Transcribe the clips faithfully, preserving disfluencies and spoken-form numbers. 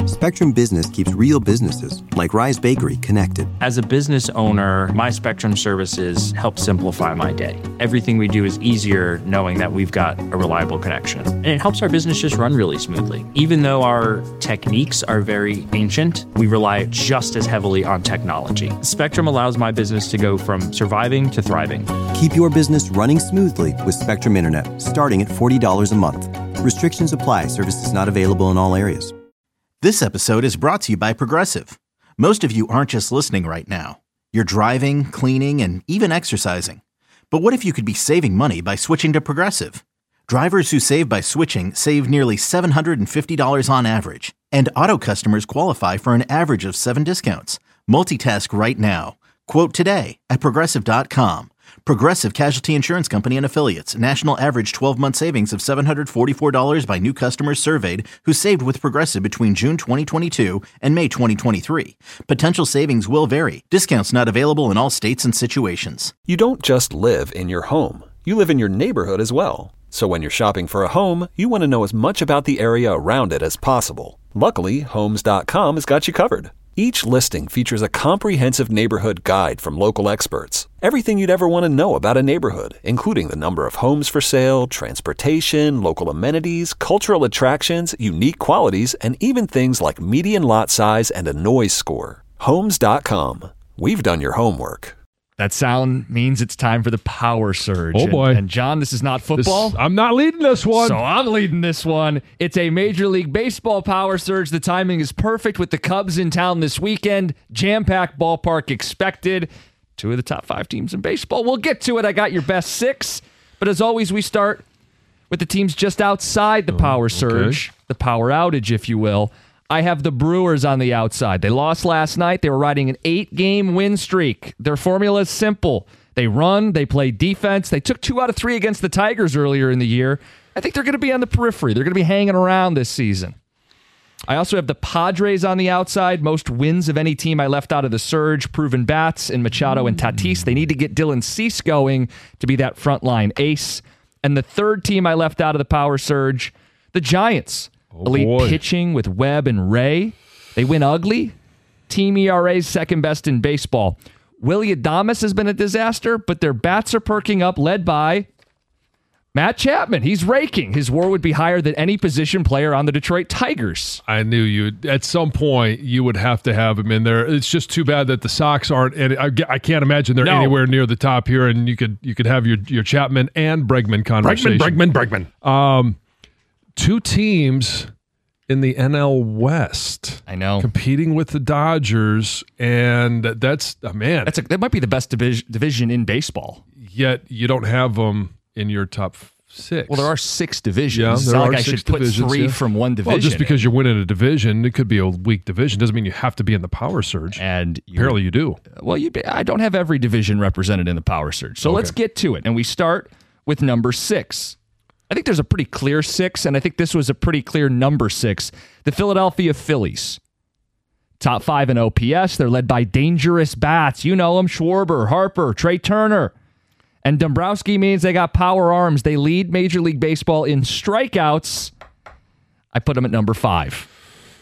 Spectrum Business keeps real businesses, like Rise Bakery, connected. As a business owner, my Spectrum services help simplify my day. Everything we do is easier knowing that we've got a reliable connection. And it helps our business just run really smoothly. Even though our techniques are very ancient, we rely just as heavily on technology. Spectrum allows my business to go from surviving to thriving. Keep your business running smoothly with Spectrum Internet, starting at forty dollars a month. Restrictions apply. Services not available in all areas. This episode is brought to you by Progressive. Most of you aren't just listening right now. You're driving, cleaning, and even exercising. But what if you could be saving money by switching to Progressive? Drivers who save by switching save nearly seven hundred fifty dollars on average. And auto customers qualify for an average of seven discounts. Multitask right now. Quote today at Progressive dot com. Progressive Casualty Insurance Company and Affiliates. National average twelve-month savings of seven hundred forty-four dollars by new customers surveyed who saved with Progressive between June twenty twenty-two and May twenty twenty-three. Potential savings will vary. Discounts not available in all states and situations. You don't just live in your home. You live in your neighborhood as well. So when you're shopping for a home, you want to know as much about the area around it as possible. Luckily, Homes dot com has got you covered. Each listing features a comprehensive neighborhood guide from local experts. Everything you'd ever want to know about a neighborhood, including the number of homes for sale, transportation, local amenities, cultural attractions, unique qualities, and even things like median lot size and a noise score. Homes dot com. We've done your homework. That sound means it's time for the Power Surge. Oh, boy. And, and John, this is not football. This, I'm not leading this one. So I'm leading this one. It's a Major League Baseball Power Surge. The timing is perfect with the Cubs in town this weekend. Jam-packed ballpark expected. Two of the top five teams in baseball. We'll get to it. I got your best six. But as always, we start with the teams just outside the Power Surge. Okay. The power outage, if you will. I have the Brewers on the outside. They lost last night. They were riding an eight-game win streak. Their formula is simple. They run, they play defense. They took two out of three against the Tigers earlier in the year. I think they're going to be on the periphery. They're going to be hanging around this season. I also have the Padres on the outside. Most wins of any team I left out of the Surge. Proven bats in Machado and Tatis. They need to get Dylan Cease going to be that frontline ace. And the third team I left out of the Power Surge, the Giants. Oh, Elite boy. pitching with Webb and Ray. They win ugly. Team E R A's second best in baseball. Willy Adames has been a disaster, but their bats are perking up, led by Matt Chapman. He's raking. His WAR would be higher than any position player on the Detroit Tigers. I knew you. At some point, you would have to have him in there. It's just too bad that the Sox aren't. And I, I can't imagine they're no. anywhere near the top here. And you could you could have your your Chapman and Bregman conversation. Bregman, Bregman, Bregman. Um. Two teams in the N L West. I know. Competing with the Dodgers, and that's, oh, man. That's a, that might be the best division, division in baseball. Yet you don't have them in your top six. Well, there are six divisions. Yeah, it's there not are like I six should put divisions, three yeah. from one division. Well, just because you're winning a division, it could be a weak division. Doesn't mean you have to be in the Power Surge. And you, apparently you do. Well, you, I don't have every division represented in the Power Surge. So okay. Let's get to it. And we start with number six. I think there's a pretty clear six, and I think this was a pretty clear number six. The Philadelphia Phillies. Top five in O P S. They're led by dangerous bats. You know them, Schwarber, Harper, Trey Turner. And Dombrowski means they got power arms. They lead Major League Baseball in strikeouts. I put them at number five.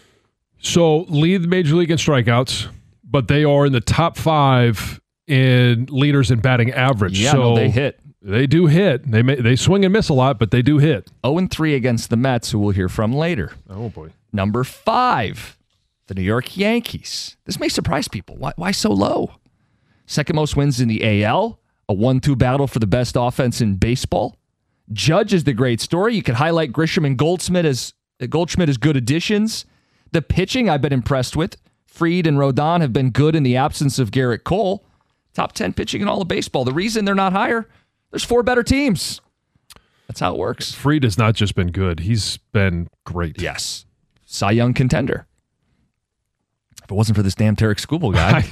So lead the Major League in strikeouts, but they are in the top five in leaders in batting average. Yeah, so no, they hit. They do hit. They may, they swing and miss a lot, but they do hit. oh and three against the Mets, who we'll hear from later. Oh, boy. Number five, the New York Yankees. This may surprise people. Why, why so low? Second most wins in the A L, a one two battle for the best offense in baseball. Judge is the great story. You could highlight Grisham and Goldschmidt as, Goldschmidt as good additions. The pitching I've been impressed with. Fried and Rodon have been good in the absence of Garrett Cole. Top ten pitching in all of baseball. The reason they're not higher, there's four better teams. That's how it works. Fried has not just been good. He's been great. Yes. Cy Young contender. If it wasn't for this damn Tarek Skubal guy.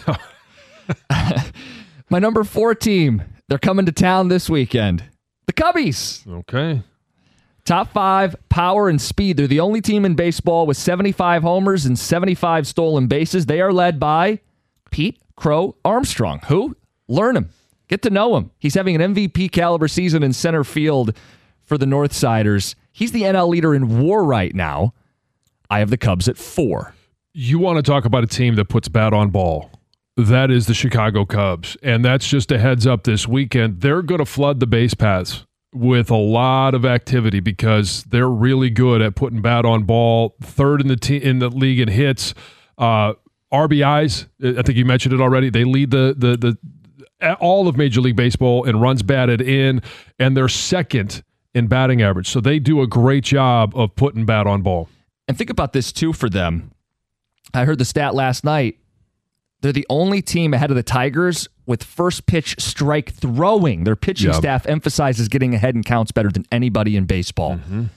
My number four team, they're coming to town this weekend. The Cubbies. Okay. Top five, power and speed. They're the only team in baseball with seventy-five homers and seventy-five stolen bases. They are led by Pete Crow Armstrong. Who? Learn him. Get to know him. He's having an M V P caliber season in center field for the Northsiders. He's the N L leader in WAR right now. I have the Cubs at four. You want to talk about a team that puts bat on ball. That is the Chicago Cubs. And that's just a heads up this weekend. They're going to flood the base paths with a lot of activity because they're really good at putting bat on ball. Third in the te- in the league in hits. Uh, R B Is, I think you mentioned it already. They lead the the the all of Major League Baseball in runs batted in, and they're second in batting average. So they do a great job of putting bat on ball. And think about this, too, for them. I heard the stat last night. They're the only team ahead of the Tigers with first pitch strike throwing. Their pitching yep. staff emphasizes getting ahead in counts better than anybody in baseball. Mm-hmm.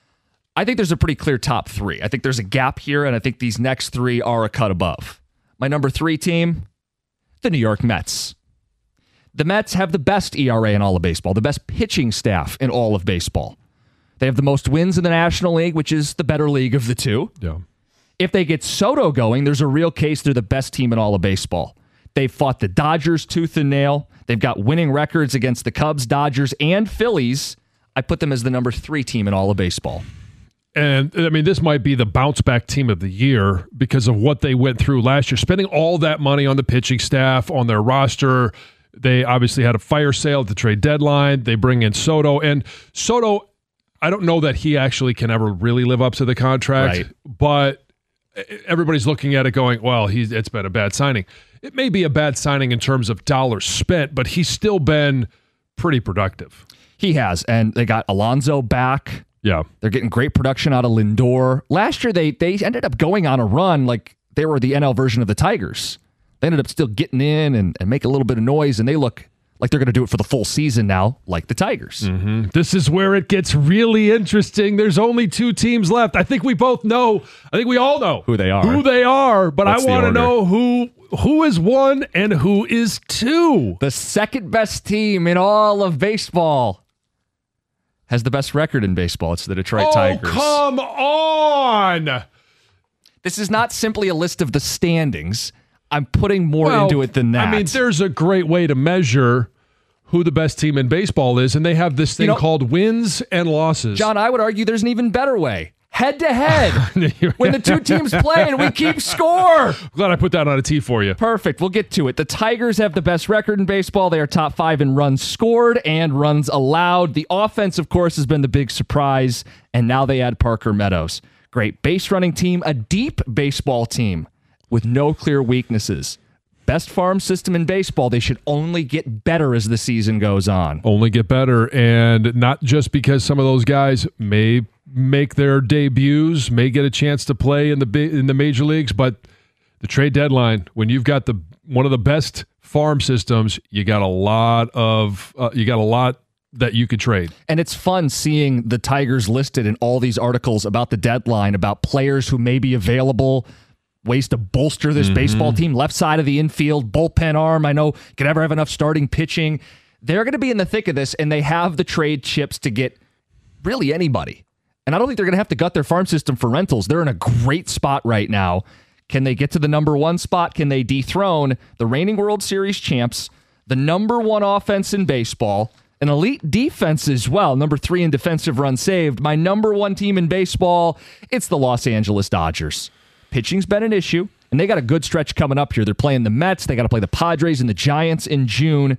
I think there's a pretty clear top three. I think there's a gap here, and I think these next three are a cut above. My number three team, the New York Mets. The Mets have the best E R A in all of baseball, the best pitching staff in all of baseball. They have the most wins in the National League, which is the better league of the two. Yeah. If they get Soto going, there's a real case they're the best team in all of baseball. They've fought the Dodgers tooth and nail. They've got winning records against the Cubs, Dodgers, and Phillies. I put them as the number three team in all of baseball. And, I mean, this might be the bounce-back team of the year because of what they went through last year. Spending all that money on the pitching staff, on their roster. They obviously had a fire sale at the trade deadline. They bring in Soto. And Soto, I don't know that he actually can ever really live up to the contract. Right. But everybody's looking at it going, well, he's it's been a bad signing. It may be a bad signing in terms of dollars spent, but he's still been pretty productive. He has. And they got Alonso back. Yeah. They're getting great production out of Lindor. Last year, they they ended up going on a run like they were the N L version of the Tigers. They ended up still getting in and, and make a little bit of noise, and they look like they're going to do it for the full season now, like the Tigers. Mm-hmm. This is where it gets really interesting. There's only two teams left. I think we both know. I think we all know who they are. Who they are, but What's I want to know who who is one and who is two. The second best team in all of baseball has the best record in baseball. It's the Detroit oh, Tigers. Come on. This is not simply a list of the standings. I'm putting more well, into it than that. I mean, there's a great way to measure who the best team in baseball is, and they have this thing you know, called wins and losses. John, I would argue there's an even better way. Head to head. When the two teams play and we keep score. Glad I put that on a tee for you. Perfect. We'll get to it. The Tigers have the best record in baseball. They are top five in runs scored and runs allowed. The offense, of course, has been the big surprise, and now they add Parker Meadows. Great base running team, a deep baseball team with no clear weaknesses. Best farm system in baseball. They should only get better as the season goes on. Only get better, and not just because some of those guys may make their debuts, may get a chance to play in the in the major leagues, but the trade deadline, when you've got the one of the best farm systems, you got a lot of uh, you got a lot that you could trade. And it's fun seeing the Tigers listed in all these articles about the deadline, about players who may be available, ways to bolster this mm-hmm. baseball team, left side of the infield, bullpen arm. I know can never have enough starting pitching. They're going to be in the thick of this, and they have the trade chips to get really anybody. And I don't think they're going to have to gut their farm system for rentals. They're in a great spot right now. Can they get to the number one spot? Can they dethrone the reigning World Series champs, the number one offense in baseball, an elite defense as well, number three in defensive runs saved? My number one team in baseball, it's the Los Angeles Dodgers. Pitching's been an issue, and they got a good stretch coming up here. They're playing the Mets. They got to play the Padres and the Giants in June.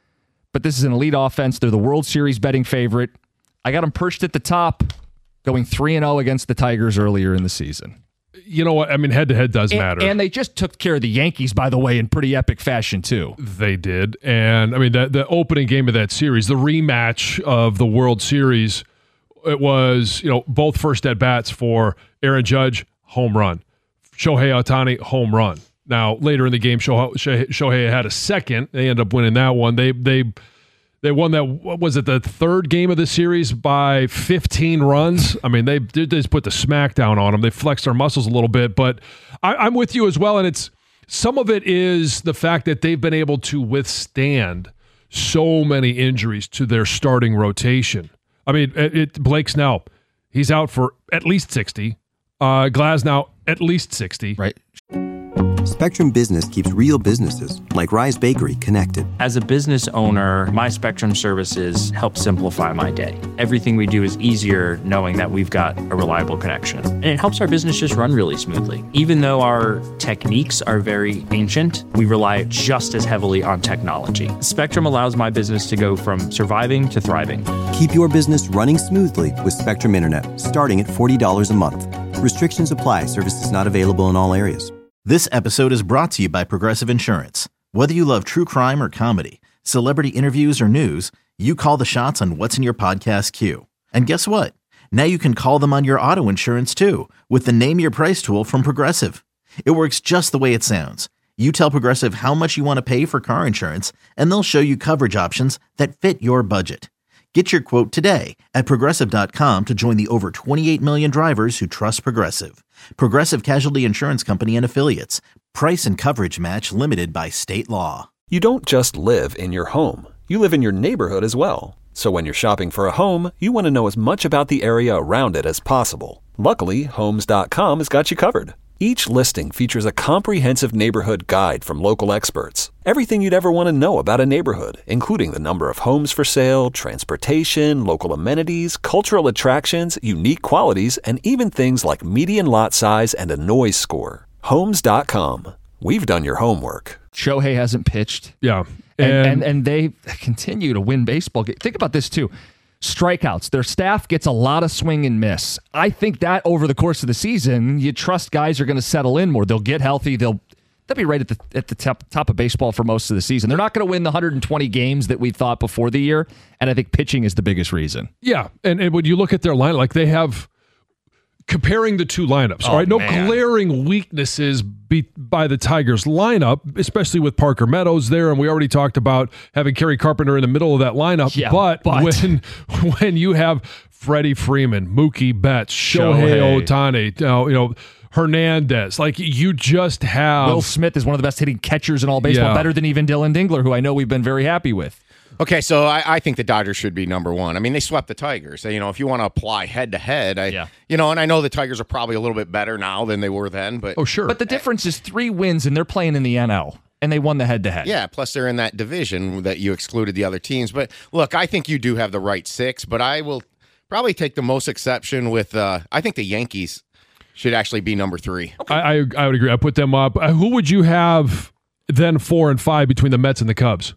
But this is an elite offense. They're the World Series betting favorite. I got them perched at the top, going three and oh against the Tigers earlier in the season. You know what? I mean, head-to-head does and, matter. And they just took care of the Yankees, by the way, in pretty epic fashion, too. They did. And, I mean, the, the opening game of that series, the rematch of the World Series, it was, you know, both first at-bats for Aaron Judge, home run. Shohei Ohtani, home run. Now, later in the game, Shohei, Shohei had a second. They ended up winning that one. They they they won that, what was it, the third game of the series by fifteen runs? I mean, they, they just put the smack down on them. They flexed their muscles a little bit. But I, I'm with you as well, and it's some of it is the fact that they've been able to withstand so many injuries to their starting rotation. I mean, it, it Blake Snell, he's out for at least sixty. Uh, Glasnow, at least sixty. Right. Spectrum Business keeps real businesses, like Rise Bakery, connected. As a business owner, my Spectrum services help simplify my day. Everything we do is easier knowing that we've got a reliable connection. And it helps our business just run really smoothly. Even though our techniques are very ancient, we rely just as heavily on technology. Spectrum allows my business to go from surviving to thriving. Keep your business running smoothly with Spectrum Internet, starting at forty dollars a month. Restrictions apply. Services not available in all areas. This episode is brought to you by Progressive Insurance. Whether you love true crime or comedy, celebrity interviews or news, you call the shots on what's in your podcast queue. And guess what? Now you can call them on your auto insurance too with the Name Your Price tool from Progressive. It works just the way it sounds. You tell Progressive how much you want to pay for car insurance, and they'll show you coverage options that fit your budget. Get your quote today at Progressive dot com to join the over twenty-eight million drivers who trust Progressive. Progressive Casualty Insurance Company and Affiliates. Price and coverage match limited by state law. You don't just live in your home. You live in your neighborhood as well. So when you're shopping for a home, you want to know as much about the area around it as possible. Luckily, Homes dot com has got you covered. Each listing features a comprehensive neighborhood guide from local experts. Everything you'd ever want to know about a neighborhood, including the number of homes for sale, transportation, local amenities, cultural attractions, unique qualities, and even things like median lot size and a noise score. Homes dot com. We've done your homework. Shohei hasn't pitched. Yeah. And, And, and, and they continue to win baseball games. Think about this, too. Strikeouts. Their staff gets a lot of swing and miss. I think that over the course of the season, you trust guys are going to settle in more. They'll get healthy. They'll they'll be right at the at the top, top of baseball for most of the season. They're not going to win the one hundred twenty games that we thought before the year, and I think pitching is the biggest reason. yeah. And, and when you look at their line, like they have, comparing the two lineups, Oh, all right? No man. glaring weaknesses be, by the Tigers lineup, especially with Parker Meadows there. And we already talked about having Kerry Carpenter in the middle of that lineup. Yeah, but, but- when when you have Freddie Freeman, Mookie Betts, Shohei Shohei. Ohtani, you know, you know, Hernandez, like you just have. Will Smith is one of the best hitting catchers in all baseball, Yeah. better than even Dylan Dingler, who I know we've been very happy with. Okay, so I, I think the Dodgers should be number one. I mean, they swept the Tigers. You know, if you want to apply head to head, I, Yeah. you know, and I know the Tigers are probably a little bit better now than they were then, but Oh, sure. But the difference is three wins, and they're playing in the N L, and they won the head-to-head. yeah. Plus, they're in that division that you excluded the other teams. But look, I think you do have the right six, but I will probably take the most exception with. Uh, I think the Yankees should actually be number three. I, I I would agree. I put them up. Uh, who would you have then four and five between the Mets and the Cubs?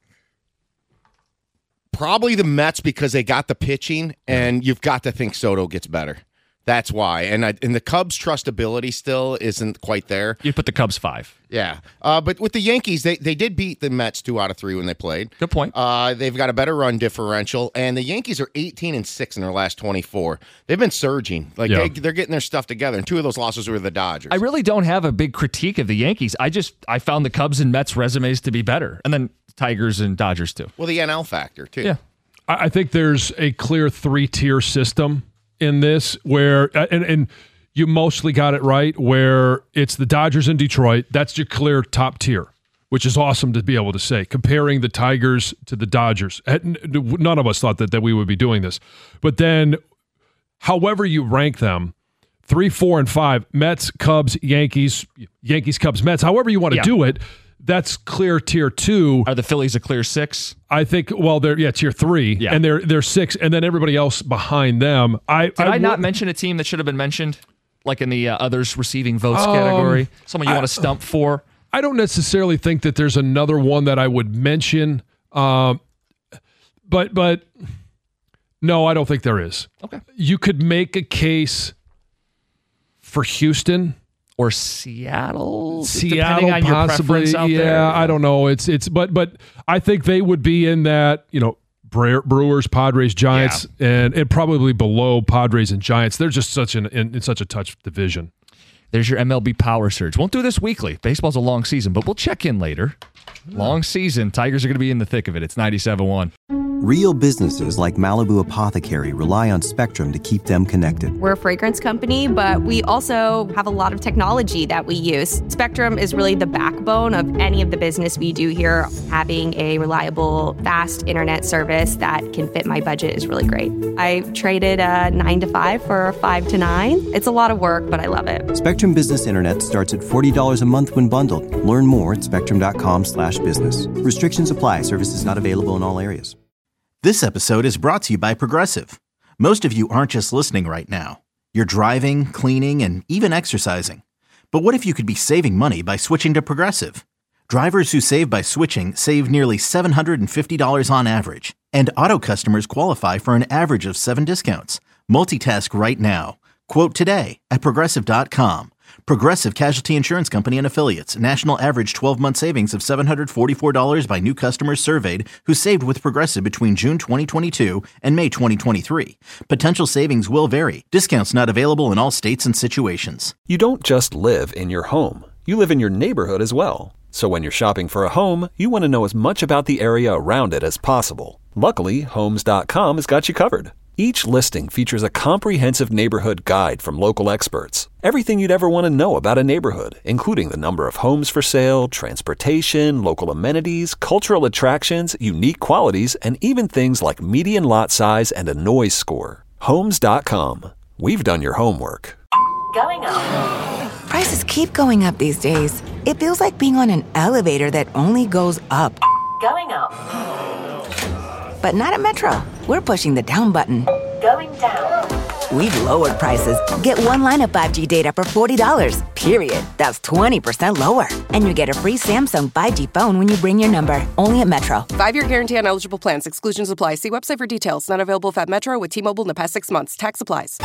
Probably the Mets because they got the pitching, and you've got to think Soto gets better. That's why. And I, and the Cubs' trustability still isn't quite there. You'd put the Cubs five. Yeah. Uh, but with the Yankees, they, they did beat the Mets two out of three when they played. Good point. Uh, they've got a better run differential, and the Yankees are eighteen and six in their last twenty-four. They've been surging. Like Yeah. they, they're getting their stuff together, and two of those losses were the Dodgers. I really don't have a big critique of the Yankees. I just I found the Cubs and Mets resumes to be better, and then Tigers and Dodgers too. well, the N L factor, too. Yeah. I I think there's a clear three-tier system in this where, and, and you mostly got it right, where it's the Dodgers and Detroit. That's your clear top tier, which is awesome to be able to say, comparing the Tigers to the Dodgers. And none of us thought that, that we would be doing this. But then, however you rank them, three, four, and five, Mets, Cubs, Yankees, Yankees, Cubs, Mets, however you want to Yeah. do it, that's clear tier two. Are the Phillies a clear six? I think, well, they're, yeah, tier three, Yeah. and they're they're six, and then everybody else behind them. I Did I, would- not mention a team that should have been mentioned, like in the uh, others receiving votes Um, category? Someone you I- want to stump for? I don't necessarily think that there's another one that I would mention, um, but but no, I don't think there is. Okay. You could make a case for Houston. Or Seattle? Seattle, depending on your possibly. preference out yeah, there. I don't know. It's it's, but but I think they would be in that, you know, Bre- Brewers, Padres, Giants, and and probably below Padres and Giants. They're just such an in, in such a touch division. There's your M L B Power Surge. Won't do this weekly. Baseball's a long season, but we'll check in later. Long season. Tigers are going to be in the thick of it. It's ninety-seven point one. Real businesses like Malibu Apothecary rely on Spectrum to keep them connected. We're a fragrance company, but we also have a lot of technology that we use. Spectrum is really the backbone of any of the business we do here. Having a reliable, fast internet service that can fit my budget is really great. I traded a nine to five for a five to nine. It's a lot of work, but I love it. Spectrum Business Internet starts at forty dollars a month when bundled. Learn more at spectrum.com slash business. Restrictions apply. Services not available in all areas. This episode is brought to you by Progressive. Most of you aren't just listening right now. You're driving, cleaning, and even exercising. But what if you could be saving money by switching to Progressive? Drivers who save by switching save nearly seven hundred fifty dollars on average. And auto customers qualify for an average of seven discounts. Multitask right now. Quote today at Progressive dot com. Progressive Casualty Insurance Company and Affiliates. National average twelve-month savings of seven hundred forty-four dollars by new customers surveyed who saved with Progressive between June twenty twenty-two and May twenty twenty-three. Potential savings will vary. Discounts not available in all states and situations. You don't just live in your home. You live in your neighborhood as well. So when you're shopping for a home, you want to know as much about the area around it as possible. Luckily, Homes dot com has got you covered. Each listing features a comprehensive neighborhood guide from local experts. Everything you'd ever want to know about a neighborhood, including the number of homes for sale, transportation, local amenities, cultural attractions, unique qualities, and even things like median lot size and a noise score. Homes dot com. We've done your homework. Going up. Prices keep going up these days. It feels like being on an elevator that only goes up. Going up. But not at Metro. We're pushing the down button. Going down. We've lowered prices. Get one line of five G data for forty dollars, period. That's twenty percent lower. And you get a free Samsung five G phone when you bring your number. Only at Metro. Five-year guarantee on eligible plans. Exclusions apply. See website for details. Not available at Metro with T-Mobile in the past six months. Tax applies.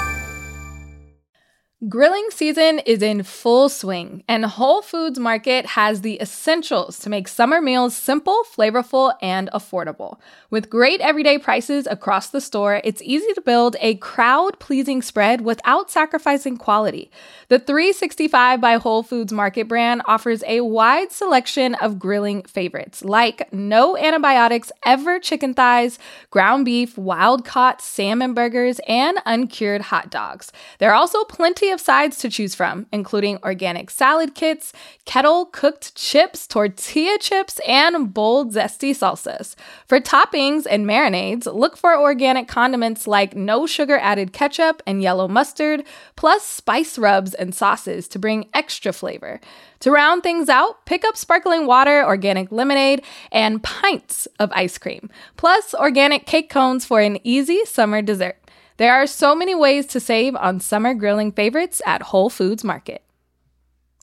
Grilling season is in full swing, and Whole Foods Market has the essentials to make summer meals simple, flavorful, and affordable. With great everyday prices across the store, it's easy to build a crowd-pleasing spread without sacrificing quality. The three sixty-five by Whole Foods Market brand offers a wide selection of grilling favorites, like no antibiotics ever chicken thighs, ground beef, wild-caught salmon burgers, and uncured hot dogs. There are also plenty of sides to choose from, including organic salad kits, kettle cooked chips, tortilla chips, and bold zesty salsas. For toppings and marinades, look for organic condiments like no sugar added ketchup and yellow mustard, plus spice rubs and sauces to bring extra flavor. To round things out, pick up sparkling water, organic lemonade, and pints of ice cream, plus organic cake cones for an easy summer dessert. There are so many ways to save on summer grilling favorites at Whole Foods Market.